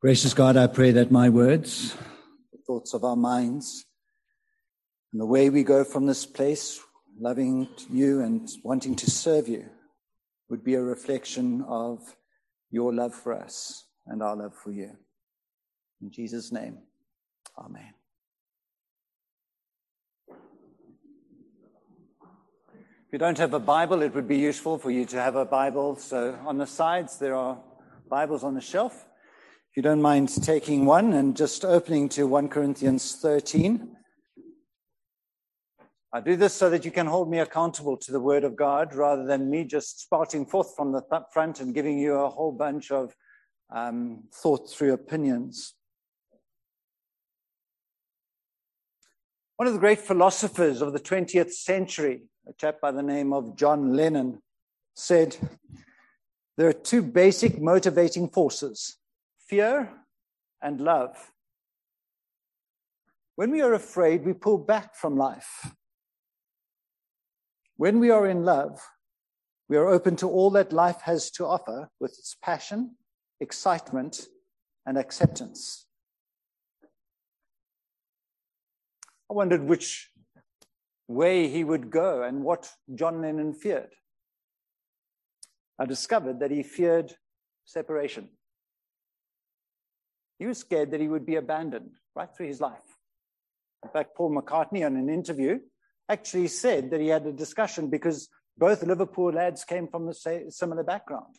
Gracious God, I pray that my words, the thoughts of our minds, and the way we go from this place, loving you and wanting to serve you, would be a reflection of your love for us and our love for you. In Jesus' name, amen. If you don't have a Bible, it would be useful for you to have a Bible. So on the sides, there are Bibles on the shelf. If you don't mind taking one and just opening to 1 Corinthians 13. I do this so that you can hold me accountable to the Word of God rather than me just spouting forth from the front and giving you a whole bunch of thought-through opinions. One of the great philosophers of the 20th century, a chap by the name of John Lennon, said, there are two basic motivating forces: fear and love. When we are afraid, we pull back from life. When we are in love, we are open to all that life has to offer with its passion, excitement, and acceptance. I wondered which way he would go and what John Lennon feared. I discovered that he feared separation. He was scared that he would be abandoned right through his life. In fact, Paul McCartney, in an interview, actually said that he had a discussion because both Liverpool lads came from the similar background.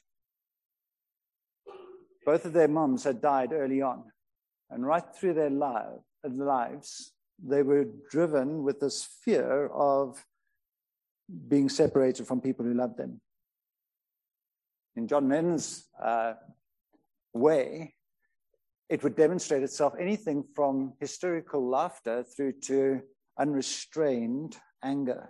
Both of their moms had died early on. And right through their lives, they were driven with this fear of being separated from people who loved them. In John Lennon's way, it would demonstrate itself anything from hysterical laughter through to unrestrained anger.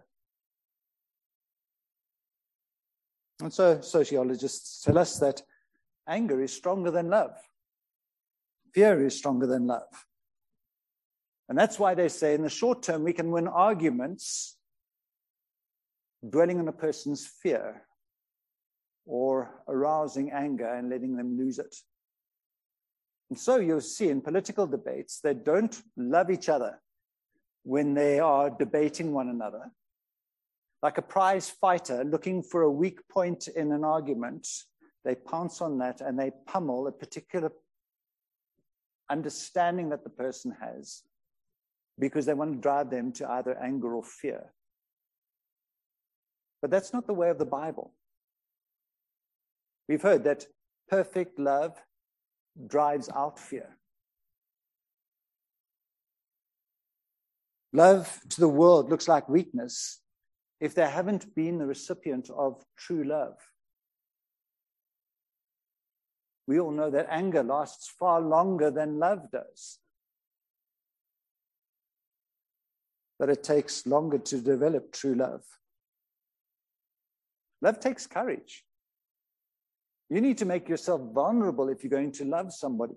And so sociologists tell us that anger is stronger than love. Fear is stronger than love. And that's why they say in the short term we can win arguments dwelling on a person's fear or arousing anger and letting them lose it. And so you'll see in political debates, they don't love each other when they are debating one another. Like a prize fighter looking for a weak point in an argument, they pounce on that and they pummel a particular understanding that the person has because they want to drive them to either anger or fear. But that's not the way of the Bible. We've heard that perfect love drives out fear. Love to the world looks like weakness if they haven't been the recipient of true love. We all know that anger lasts far longer than love does. But it takes longer to develop true love. Love takes courage. You need to make yourself vulnerable if you're going to love somebody.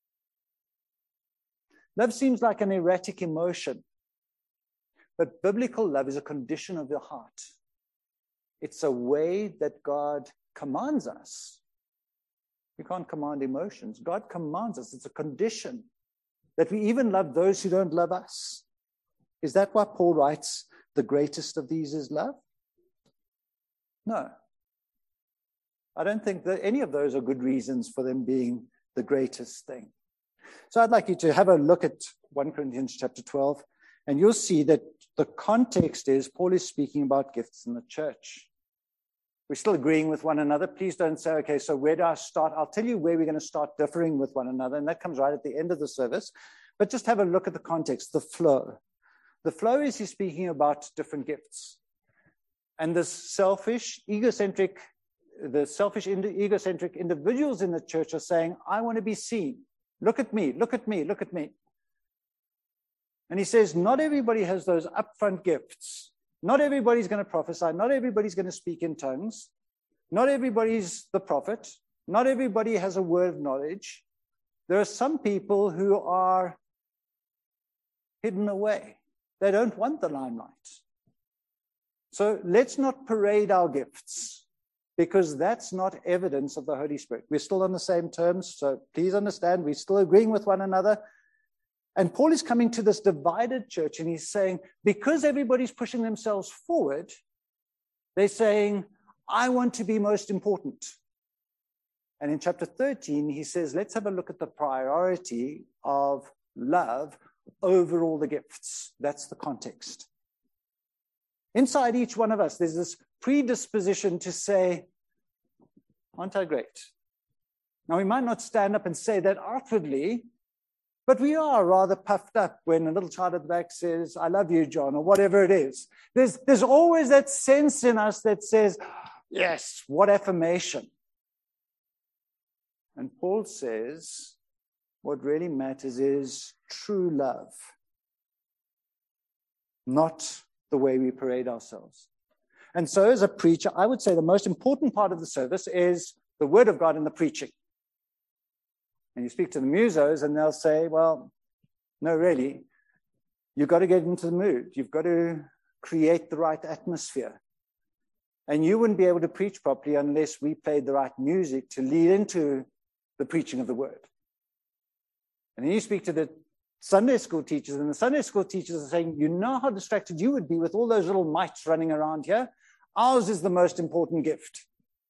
Love seems like an erratic emotion, but biblical love is a condition of your heart. It's a way that God commands us. We can't command emotions. God commands us. It's a condition that we even love those who don't love us. Is that why Paul writes, the greatest of these is love? No. I don't think that any of those are good reasons for them being the greatest thing. So I'd like you to have a look at 1 Corinthians chapter 12, and you'll see that the context is Paul is speaking about gifts in the church. We're still agreeing with one another. Please don't say, okay, so where do I start? I'll tell you where we're going to start differing with one another, and that comes right at the end of the service. But just have a look at the context, the flow. The flow is he's speaking about different gifts. And this selfish, egocentric individuals in the church are saying, I want to be seen. Look at me, look at me, look at me. And he says, not everybody has those upfront gifts. Not everybody's going to prophesy. Not everybody's going to speak in tongues. Not everybody's the prophet. Not everybody has a word of knowledge. There are some people who are hidden away. They don't want the limelight. So let's not parade our gifts. because that's not evidence of the Holy Spirit. We're still on the same terms, so please understand, we're still agreeing with one another. And Paul is coming to this divided church, and he's saying, because everybody's pushing themselves forward, they're saying, I want to be most important. And in chapter 13, he says, let's have a look at the priority of love over all the gifts. That's the context. Inside each one of us, there's this predisposition to say, aren't I great? Now, we might not stand up and say that outwardly, but we are rather puffed up when a little child at the back says, I love you, John, or whatever it is. There's always that sense in us that says, yes, what affirmation. And Paul says, what really matters is true love, not the way we parade ourselves. And so as a preacher, I would say the most important part of the service is the word of God and the preaching. And you speak to the musos and they'll say, well, no, really, you've got to get into the mood. You've got to create the right atmosphere. And you wouldn't be able to preach properly unless we played the right music to lead into the preaching of the word. And then you speak to the Sunday school teachers, and the Sunday school teachers are saying, you know how distracted you would be with all those little mites running around here? Ours is the most important gift.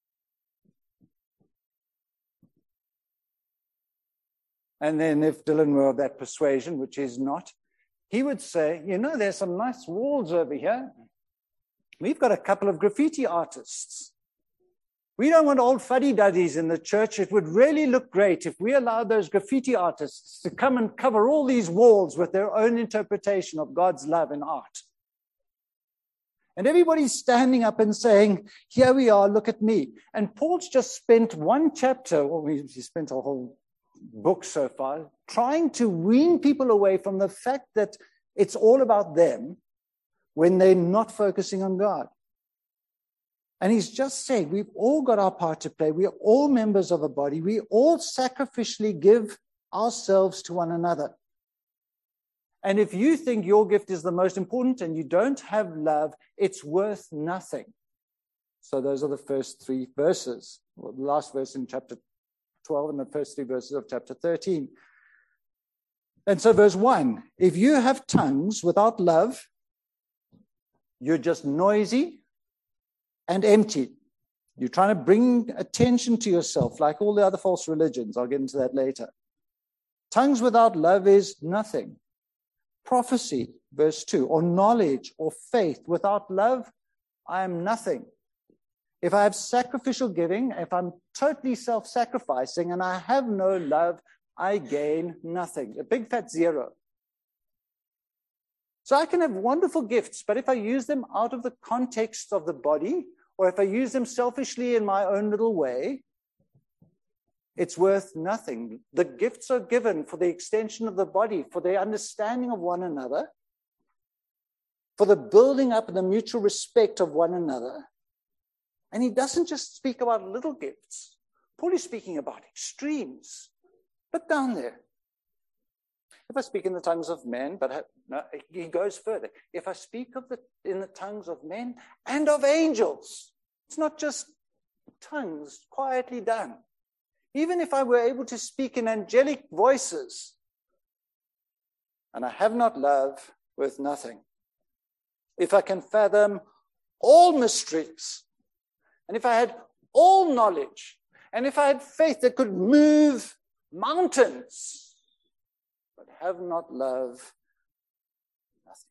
And then if Dylan were of that persuasion, which is not, he would say, you know, there's some nice walls over here. We've got a couple of graffiti artists. We don't want old fuddy-duddies in the church. It would really look great if we allowed those graffiti artists to come and cover all these walls with their own interpretation of God's love and art. And everybody's standing up and saying, here we are, look at me. And Paul's just spent one chapter, or he spent a whole book so far, trying to wean people away from the fact that it's all about them when they're not focusing on God. And he's just saying, we've all got our part to play. We are all members of a body. We all sacrificially give ourselves to one another. And if you think your gift is the most important and you don't have love, it's worth nothing. So those are the first three verses, or the last verse in chapter 12 and the first three verses of chapter 13. And so verse 1, if you have tongues without love, you're just noisy and empty. You're trying to bring attention to yourself like all the other false religions. I'll get into that later. Tongues without love is nothing. Prophecy, verse 2, or knowledge or faith without love, I am nothing. If I have sacrificial giving, if I'm totally self-sacrificing and I have no love, I gain nothing. A big fat zero. So I can have wonderful gifts, but if I use them out of the context of the body, or if I use them selfishly in my own little way, it's worth nothing. The gifts are given for the extension of the body, for the understanding of one another, for the building up and the mutual respect of one another. And he doesn't just speak about little gifts. Paul is speaking about extremes. Look down there. If I speak in the tongues of men, no, he goes further. If I speak in the tongues of men and of angels, it's not just tongues quietly done. Even if I were able to speak in angelic voices, and I have not love, worth nothing. If I can fathom all mysteries, and if I had all knowledge, and if I had faith that could move mountains, but have not love, nothing.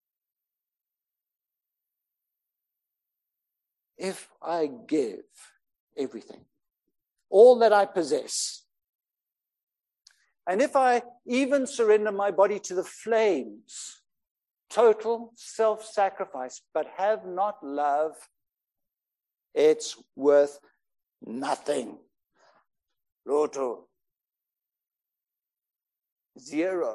If I give everything, all that I possess, and if I even surrender my body to the flames, total self-sacrifice, but have not love, it's worth nothing. Roto. Zero.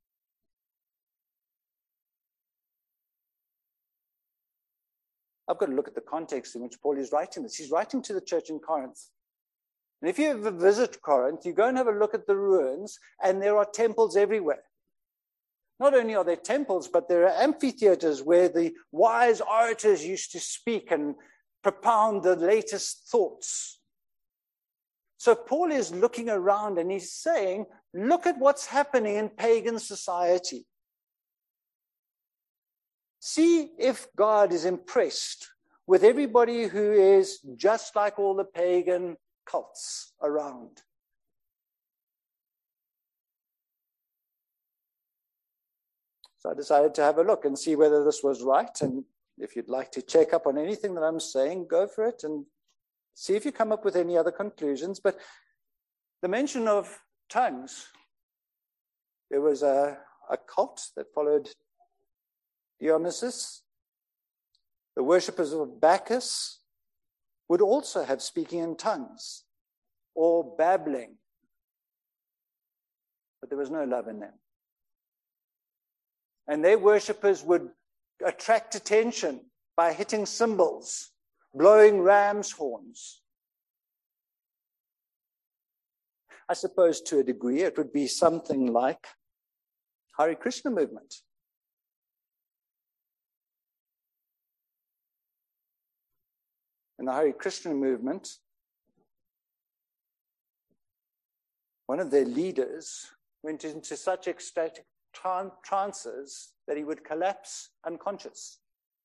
I've got to look at the context in which Paul is writing this. He's writing to the church in Corinth. And if you ever visit Corinth, you go and have a look at the ruins, and there are temples everywhere. Not only are there temples, but there are amphitheaters where the wise orators used to speak and propound the latest thoughts. So Paul is looking around and he's saying, look at what's happening in pagan society. See if God is impressed with everybody who is just like all the pagan cults around. So I decided to have a look and see whether this was right. And if you'd like to check up on anything that I'm saying, go for it and see if you come up with any other conclusions. But the mention of tongues, there was a cult that followed Dionysus. The worshippers of Bacchus would also have speaking in tongues or babbling. But there was no love in them. And their worshippers would attract attention by hitting cymbals, blowing ram's horns. I suppose to a degree it would be something like Hare Krishna movement. In the Hare Krishna movement, one of their leaders went into such ecstatic trances that he would collapse unconscious.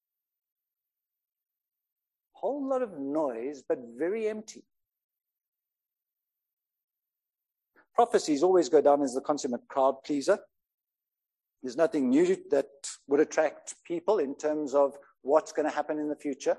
Whole lot of noise, but very empty. Prophecies always go down as the consummate crowd pleaser. There's nothing new that would attract people in terms of what's going to happen in the future.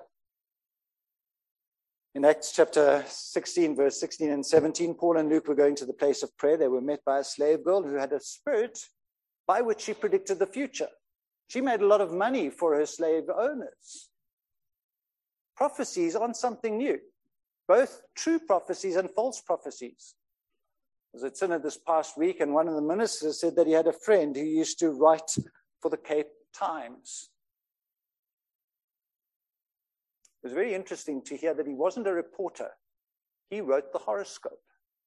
In Acts chapter 16, verse 16 and 17, Paul and Luke were going to the place of prayer. They were met by a slave girl who had a spirit by which she predicted the future. She made a lot of money for her slave owners. Prophecies aren't something new, both true prophecies and false prophecies. I was at Synod this past week, and one of the ministers said that he had a friend who used to write for the Cape Times. It was very interesting to hear that he wasn't a reporter. He wrote the horoscope.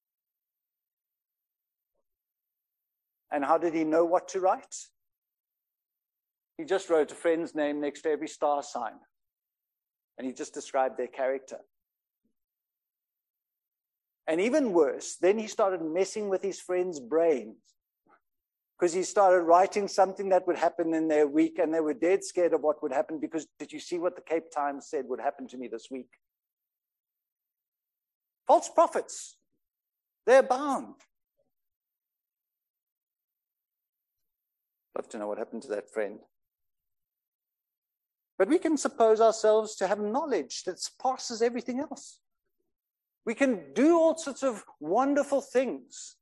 And how did he know what to write? He just wrote a friend's name next to every star sign. And he just described their character. And even worse, then he started messing with his friends' brains. Because he started writing something that would happen in their week, and they were dead scared of what would happen because, did you see what the Cape Times said would happen to me this week? False prophets, they're bound. Love to know what happened to that friend. But we can suppose ourselves to have knowledge that surpasses everything else. We can do all sorts of wonderful things.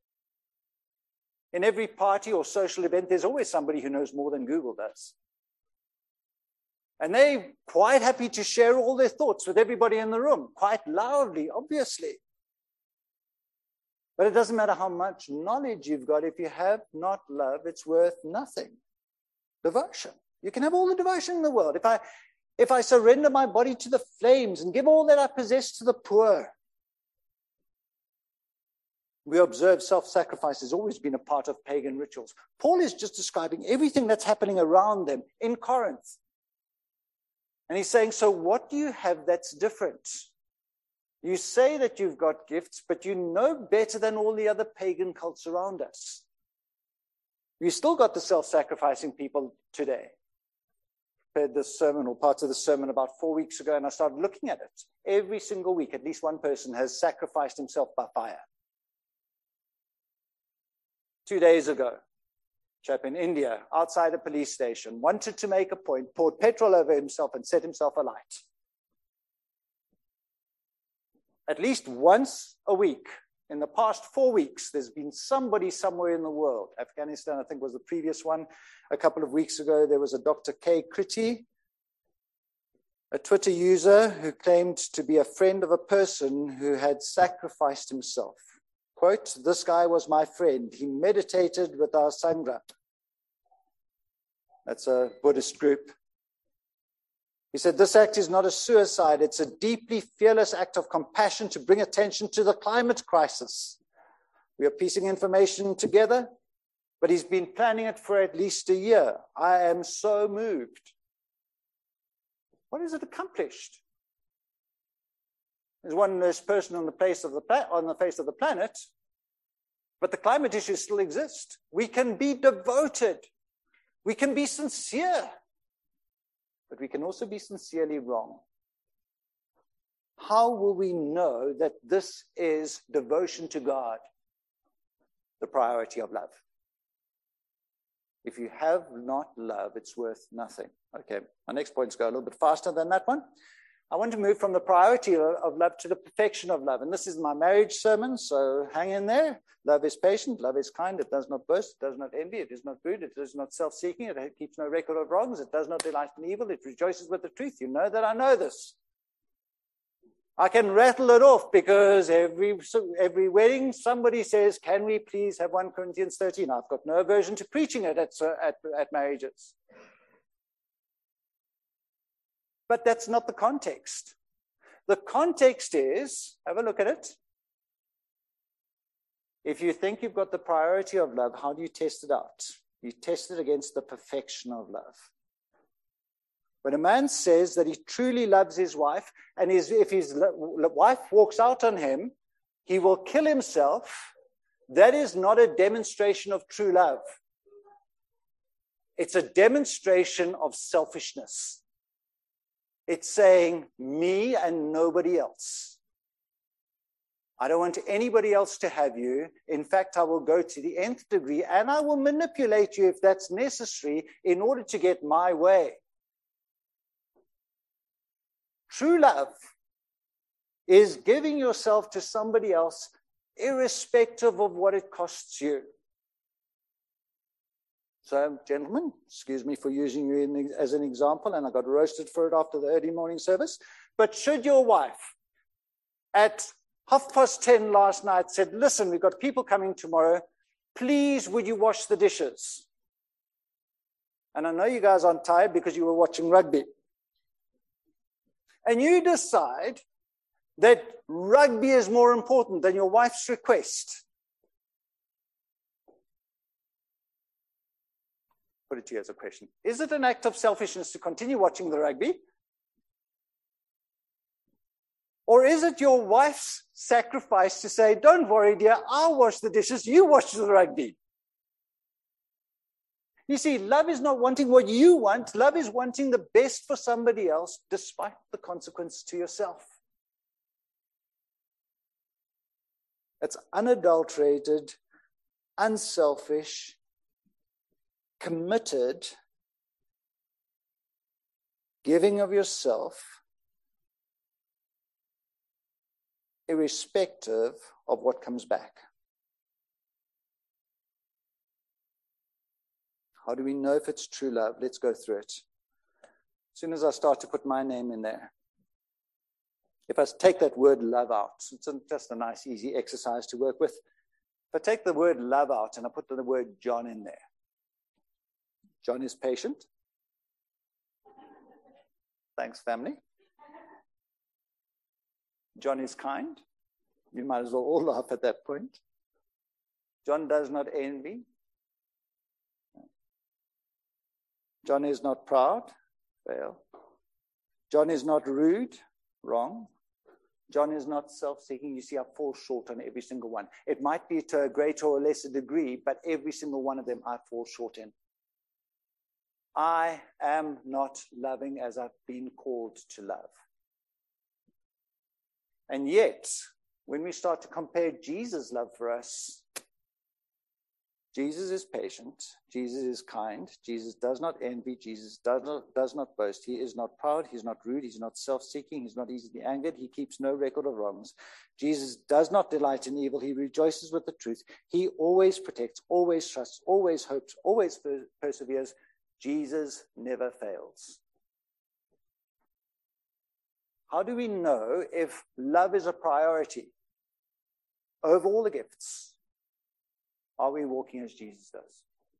In every party or social event, there's always somebody who knows more than Google does. And they're quite happy to share all their thoughts with everybody in the room, quite loudly, obviously. But it doesn't matter how much knowledge you've got. If you have not love, it's worth nothing. Devotion. You can have all the devotion in the world. If I surrender my body to the flames and give all that I possess to the poor. We observe self-sacrifice has always been a part of pagan rituals. Paul is just describing everything that's happening around them in Corinth. And he's saying, so what do you have that's different? You say that you've got gifts, but you know better than all the other pagan cults around us. You still got the self-sacrificing people today. I prepared this sermon or parts of the sermon about 4 weeks ago, and I started looking at it. Every single week, at least one person has sacrificed himself by fire. 2 days ago, a chap in India, outside a police station, wanted to make a point, poured petrol over himself and set himself alight. At least once a week, in the past 4 weeks, there's been somebody somewhere in the world. Afghanistan, I think, was the previous one. A couple of weeks ago, there was a Dr. K. Kriti, a Twitter user who claimed to be a friend of a person who had sacrificed himself. Quote, this guy was my friend. He meditated with our Sangha. That's a Buddhist group. He said, this act is not a suicide. It's a deeply fearless act of compassion to bring attention to the climate crisis. We are piecing information together, but he's been planning it for at least a year. I am so moved. What has it accomplished? There's one less person on the face of the planet, but the climate issues still exist. We can be devoted. We can be sincere. But we can also be sincerely wrong. How will we know that this is devotion to God? The priority of love. If you have not love, it's worth nothing. Okay, my next points go a little bit faster than that one. I want to move from the priority of love to the perfection of love. And this is my marriage sermon, so hang in there. Love is patient, love is kind, it does not boast, it does not envy, it is not rude, it is not self-seeking, it keeps no record of wrongs, it does not delight in evil, it rejoices with the truth. You know that I know this. I can rattle it off because every wedding somebody says, can we please have 1 Corinthians 13? I've got no aversion to preaching it at marriages. But that's not the context. The context is, have a look at it. If you think you've got the priority of love, how do you test it out? You test it against the perfection of love. When a man says that he truly loves his wife, and if his wife walks out on him, he will kill himself, that is not a demonstration of true love. It's a demonstration of selfishness. It's saying, me and nobody else. I don't want anybody else to have you. In fact, I will go to the nth degree, and I will manipulate you if that's necessary in order to get my way. True love is giving yourself to somebody else irrespective of what it costs you. So, gentlemen, excuse me for using you as an example, and I got roasted for it after the early morning service, but should your wife at 10:30 last night said, listen, we've got people coming tomorrow, please would you wash the dishes? And I know you guys aren't tired because you were watching rugby. And you decide that rugby is more important than your wife's request. Put it to you as a question. Is it an act of selfishness to continue watching the rugby? Or is it your wife's sacrifice to say, don't worry, dear, I'll wash the dishes, you watch the rugby? You see, love is not wanting what you want. Love is wanting the best for somebody else, despite the consequence to yourself. It's unadulterated, unselfish, committed, giving of yourself, irrespective of what comes back. How do we know if it's true love? Let's go through it. As soon as I start to put my name in there, if I take that word love out, it's just a nice, easy exercise to work with. If I take the word love out and I put the word John in there, John is patient. Thanks, family. John is kind. You might as well all laugh at that point. John does not envy. John is not proud. Fail. John is not rude. Wrong. John is not self-seeking. You see, I fall short on every single one. It might be to a greater or lesser degree, but every single one of them I fall short in. I am not loving as I've been called to love. And yet, when we start to compare Jesus' love for us, Jesus is patient, Jesus is kind, Jesus does not envy, Jesus does not boast, he is not proud, he's not rude, he's not self-seeking, he's not easily angered, he keeps no record of wrongs. Jesus does not delight in evil, he rejoices with the truth, he always protects, always trusts, always hopes, always perseveres. Jesus never fails. How do we know if love is a priority over all the gifts? Are we walking as Jesus does?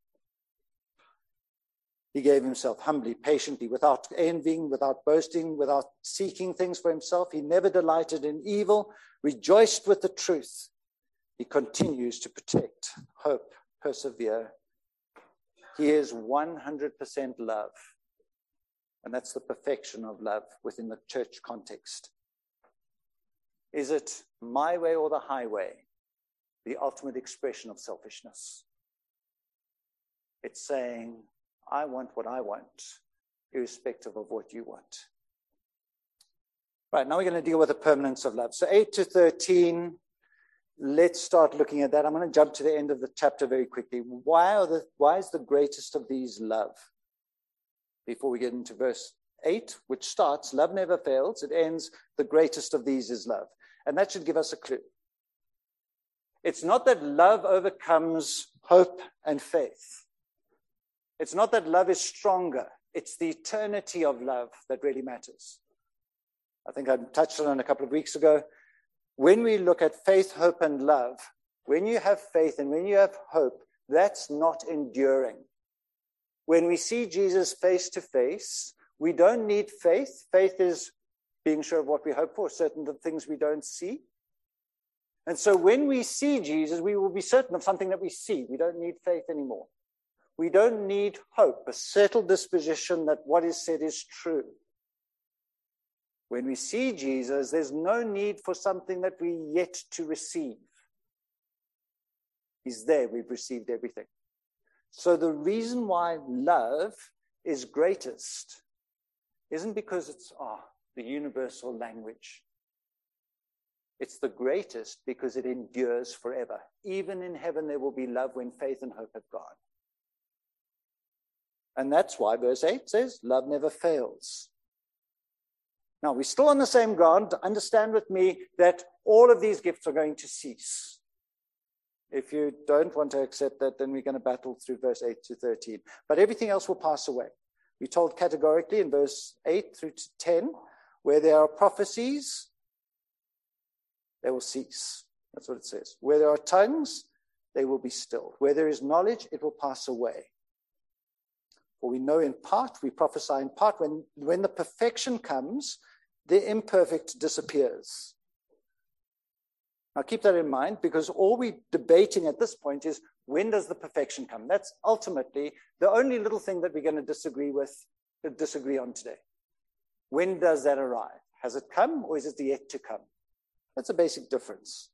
He gave himself humbly, patiently, without envying, without boasting, without seeking things for himself. He never delighted in evil, rejoiced with the truth. He continues to protect, hope, persevere. He is 100% love. And that's the perfection of love within the church context. Is it my way or the highway? The ultimate expression of selfishness. It's saying, I want what I want, irrespective of what you want. Right, now we're going to deal with the permanence of love. So 8 to 13, let's start looking at that. I'm going to jump to the end of the chapter very quickly. Why is the greatest of these love? Before we get into verse 8, which starts, love never fails. It ends, the greatest of these is love. And that should give us a clue. It's not that love overcomes hope and faith. It's not that love is stronger. It's the eternity of love that really matters. I think I touched on it a couple of weeks ago. When we look at faith, hope, and love, when you have faith and when you have hope, that's not enduring. When we see Jesus face to face, we don't need faith. Faith is being sure of what we hope for, certain of things we don't see. And so when we see Jesus, we will be certain of something that we see. We don't need faith anymore. We don't need hope, a settled disposition that what is said is true. When we see Jesus, there's no need for something that we yet to receive. He's there. We've received everything. So the reason why love is greatest isn't because it's the universal language. It's the greatest because it endures forever. Even in heaven, there will be love when faith and hope have gone. And that's why verse 8 says, love never fails. Now, we're still on the same ground. Understand with me that all of these gifts are going to cease. If you don't want to accept that, then we're going to battle through verse 8 to 13. But everything else will pass away. We're told categorically in verse 8 through to 10, where there are prophecies, they will cease. That's what it says. Where there are tongues, they will be stilled. Where there is knowledge, it will pass away. For we know in part, we prophesy in part. When the perfection comes, the imperfect disappears. Now keep that in mind, because all we're debating at this point is, when does the perfection come? That's ultimately the only little thing that we're going to disagree on today. When does that arrive? Has it come or is it yet to come? That's a basic difference.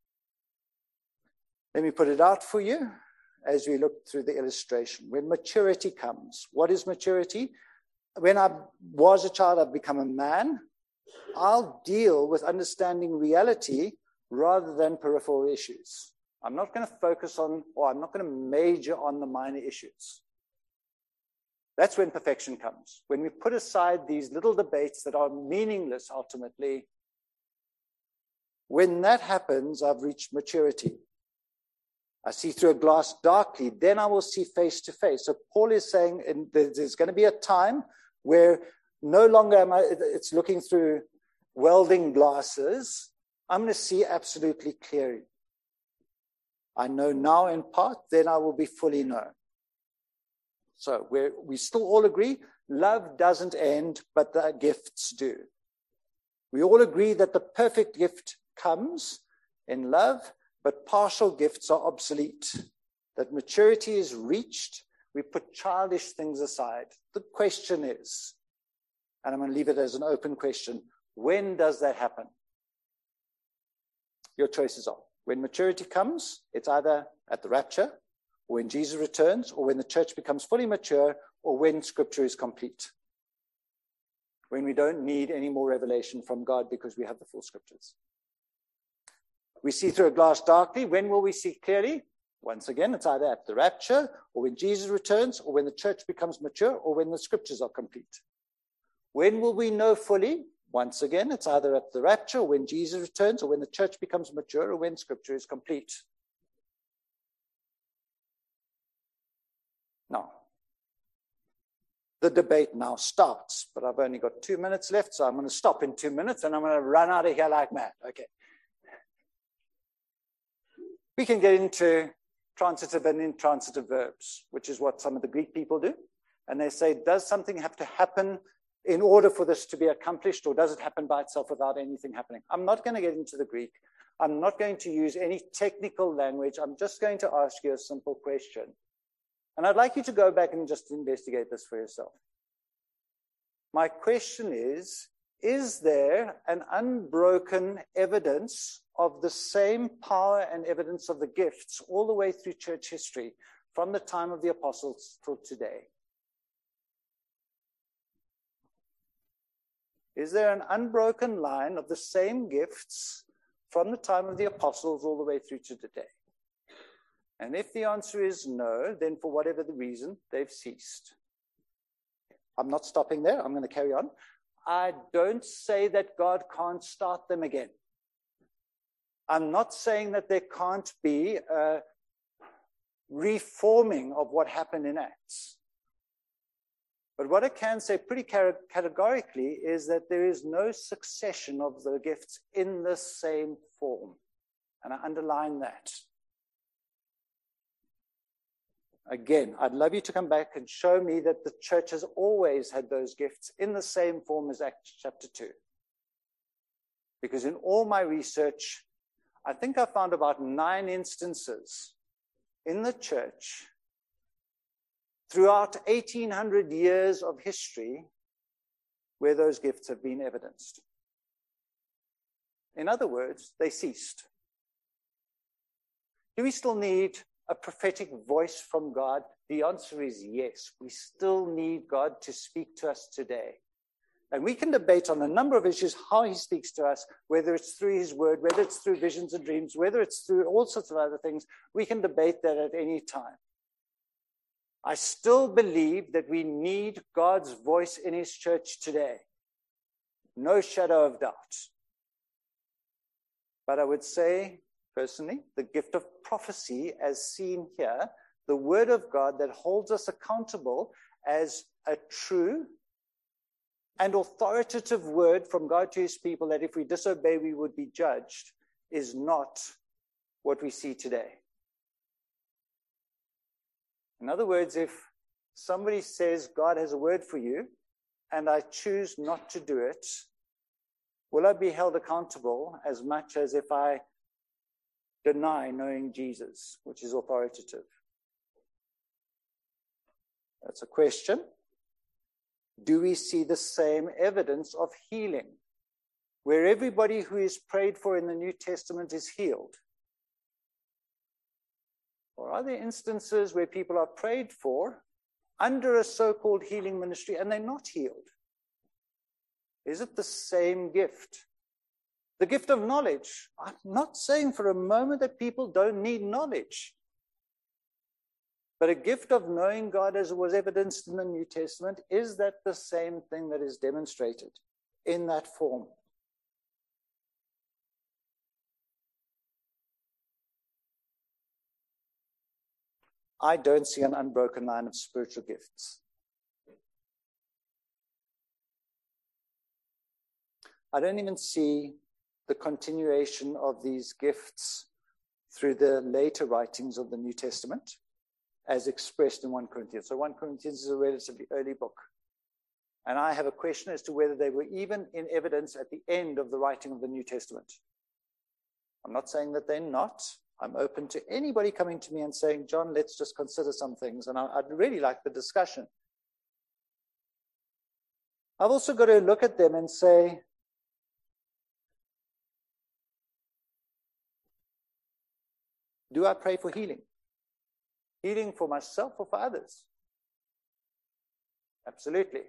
Let me put it out for you as we look through the illustration. When maturity comes, what is maturity? When I was a child, I've become a man. I'll deal with understanding reality rather than peripheral issues. I'm not going to focus on, or I'm not going to major on the minor issues. That's when perfection comes. When we put aside these little debates that are meaningless ultimately, when that happens, I've reached maturity. I see through a glass darkly, then I will see face to face. So Paul is saying there's going to be a time where no longer it's looking through welding glasses. I'm going to see absolutely clearly. I know now in part, then I will be fully known. So we still all agree, love doesn't end, but the gifts do. We all agree that the perfect gift comes in love, but partial gifts are obsolete. That maturity is reached, we put childish things aside. The question is, and I'm going to leave it as an open question, when does that happen? Your choices are. When maturity comes, it's either at the rapture, or when Jesus returns, or when the church becomes fully mature, or when Scripture is complete. When we don't need any more revelation from God because we have the full Scriptures. We see through a glass darkly. When will we see clearly? Once again, it's either at the rapture, or when Jesus returns, or when the church becomes mature, or when the Scriptures are complete. When will we know fully? Once again, it's either at the rapture, or when Jesus returns, or when the church becomes mature, or when Scripture is complete. Now, the debate now starts, but I've only got 2 minutes left, so I'm going to stop in 2 minutes, and I'm going to run out of here like mad. Okay. We can get into transitive and intransitive verbs, which is what some of the Greek people do. And they say, does something have to happen in order for this to be accomplished, or does it happen by itself without anything happening? I'm not going to get into the Greek. I'm not going to use any technical language. I'm just going to ask you a simple question. And I'd like you to go back and just investigate this for yourself. My question is, is there an unbroken evidence of the same power and evidence of the gifts all the way through church history, from the time of the apostles till today? Is there an unbroken line of the same gifts from the time of the apostles all the way through to today? And if the answer is no, then for whatever the reason, they've ceased. I'm not stopping there. I'm going to carry on. I don't say that God can't start them again. I'm not saying that there can't be a reforming of what happened in Acts. But what I can say pretty categorically is that there is no succession of the gifts in the same form. And I underline that. Again, I'd love you to come back and show me that the church has always had those gifts in the same form as Acts chapter 2. Because in all my research, I think I found about 9 instances in the church throughout 1800 years of history where those gifts have been evidenced. In other words, they ceased. Do we still need a prophetic voice from God? The answer is yes. We still need God to speak to us today. And we can debate on a number of issues how he speaks to us, whether it's through his word, whether it's through visions and dreams, whether it's through all sorts of other things. We can debate that at any time. I still believe that we need God's voice in his church today. No shadow of doubt. But I would say, personally, the gift of prophecy, as seen here, the word of God that holds us accountable as a true and authoritative word from God to his people, that if we disobey, we would be judged, is not what we see today. In other words, if somebody says God has a word for you, and I choose not to do it, will I be held accountable as much as if I deny knowing Jesus, which is authoritative? That's a question. Do we see the same evidence of healing, where everybody who is prayed for in the New Testament is healed? Or are there instances where people are prayed for under a so-called healing ministry and they're not healed? Is it the same gift? The gift of knowledge. I'm not saying for a moment that people don't need knowledge. But a gift of knowing God, as was evidenced in the New Testament, is that the same thing that is demonstrated in that form? I don't see an unbroken line of spiritual gifts. I don't even see the continuation of these gifts through the later writings of the New Testament as expressed in 1 Corinthians. So 1 Corinthians is a relatively early book. And I have a question as to whether they were even in evidence at the end of the writing of the New Testament. I'm not saying that they're not. I'm open to anybody coming to me and saying, John, let's just consider some things. And I'd really like the discussion. I've also got to look at them and say, do I pray for healing? Healing for myself or for others? Absolutely.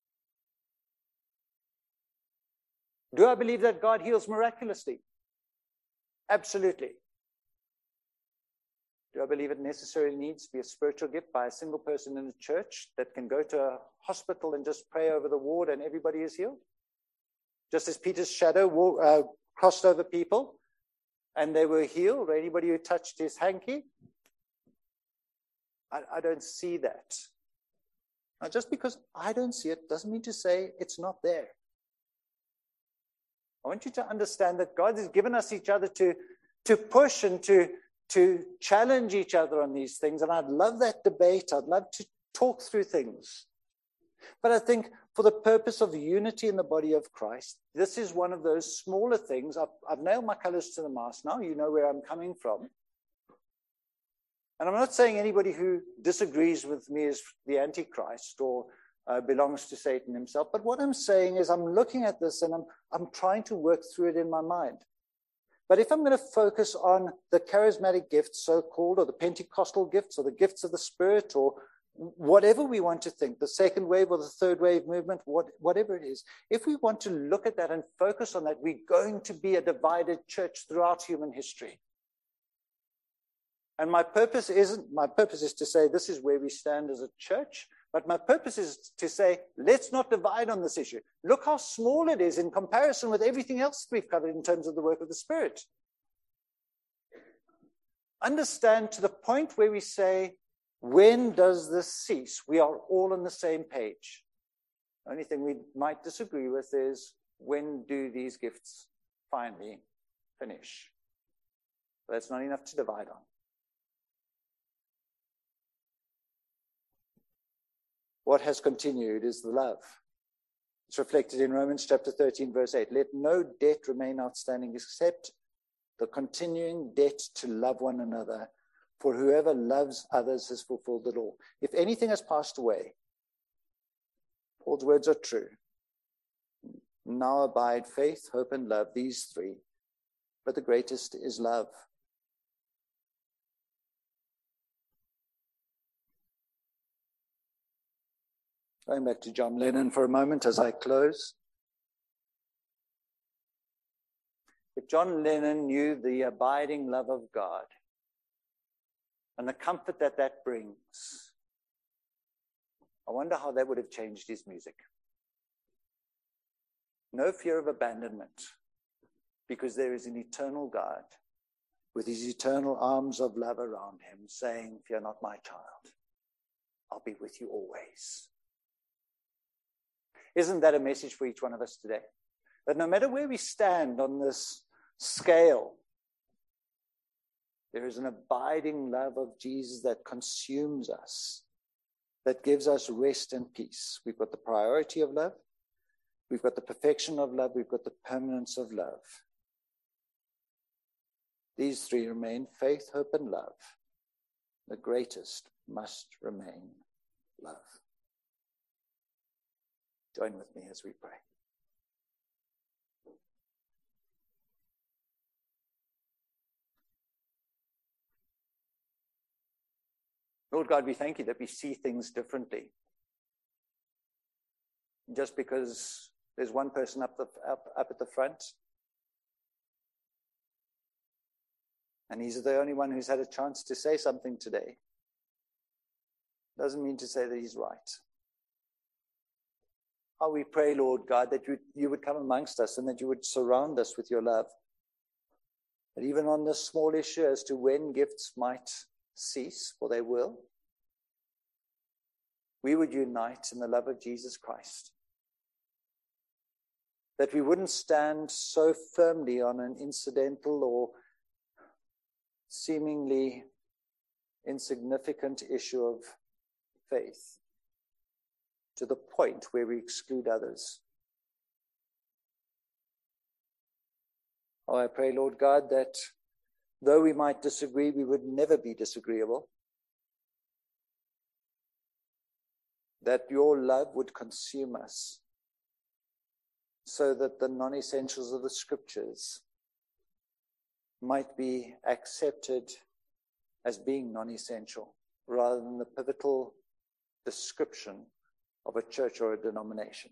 Do I believe that God heals miraculously? Absolutely. Do I believe it necessarily needs to be a spiritual gift by a single person in the church that can go to a hospital and just pray over the ward and everybody is healed? Just as Peter's shadow crossed over people and they were healed, or anybody who touched his hanky? I don't see that. Now, just because I don't see it doesn't mean to say it's not there. I want you to understand that God has given us each other to push and to challenge each other on these things. And I'd love that debate. I'd love to talk through things. But I think for the purpose of unity in the body of Christ, this is one of those smaller things. I've nailed my colors to the mast now. You know where I'm coming from. And I'm not saying anybody who disagrees with me is the Antichrist or belongs to Satan himself. But what I'm saying is I'm looking at this and I'm trying to work through it in my mind. But if I'm going to focus on the charismatic gifts, so-called, or the Pentecostal gifts, or the gifts of the Spirit, or whatever we want to think, the second wave or the third wave movement, whatever it is, if we want to look at that and focus on that, we're going to be a divided church throughout human history. And my purpose is to say this is where we stand as a church, but my purpose is to say, let's not divide on this issue. Look how small it is in comparison with everything else we've covered in terms of the work of the Spirit. Understand to the point where we say, when does this cease? We are all on the same page. The only thing we might disagree with is, when do these gifts finally finish? But that's not enough to divide on. What has continued is the love. It's reflected in Romans chapter 13, verse 8. Let no debt remain outstanding except the continuing debt to love one another. For whoever loves others has fulfilled the law. If anything has passed away, Paul's words are true. Now abide faith, hope, and love, these three. But the greatest is love. Going back to John Lennon for a moment as I close. If John Lennon knew the abiding love of God and the comfort that that brings, I wonder how that would have changed his music. No fear of abandonment, because there is an eternal God with his eternal arms of love around him saying, fear not, my child, I'll be with you always. Isn't that a message for each one of us today? That no matter where we stand on this scale, there is an abiding love of Jesus that consumes us, that gives us rest and peace. We've got the priority of love. We've got the perfection of love. We've got the permanence of love. These three remain: faith, hope, and love. The greatest must remain love. Join with me as we pray. Lord God, we thank you that we see things differently. Just because there's one person up at the front, and he's the only one who's had a chance to say something today, doesn't mean to say that he's right. How we pray, Lord God, that you would come amongst us and that you would surround us with your love. That even on this small issue as to when gifts might cease, for they will, we would unite in the love of Jesus Christ. That we wouldn't stand so firmly on an incidental or seemingly insignificant issue of faith to the point where we exclude others. Oh, I pray, Lord God, that though we might disagree, we would never be disagreeable. That your love would consume us so that the non-essentials of the scriptures might be accepted as being non-essential rather than the pivotal description of a church or a denomination.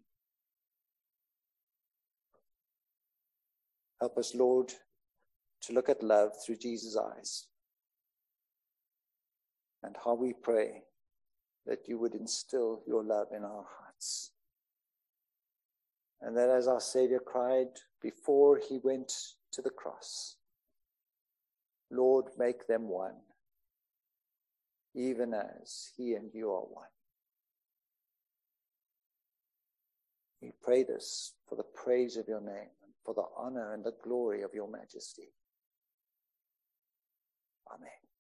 Help us, Lord, to look at love through Jesus' eyes. And how we pray that you would instill your love in our hearts. And that as our Savior cried before he went to the cross, Lord, make them one, even as he and you are one. We pray this for the praise of your name and for the honor and the glory of your majesty. Amen.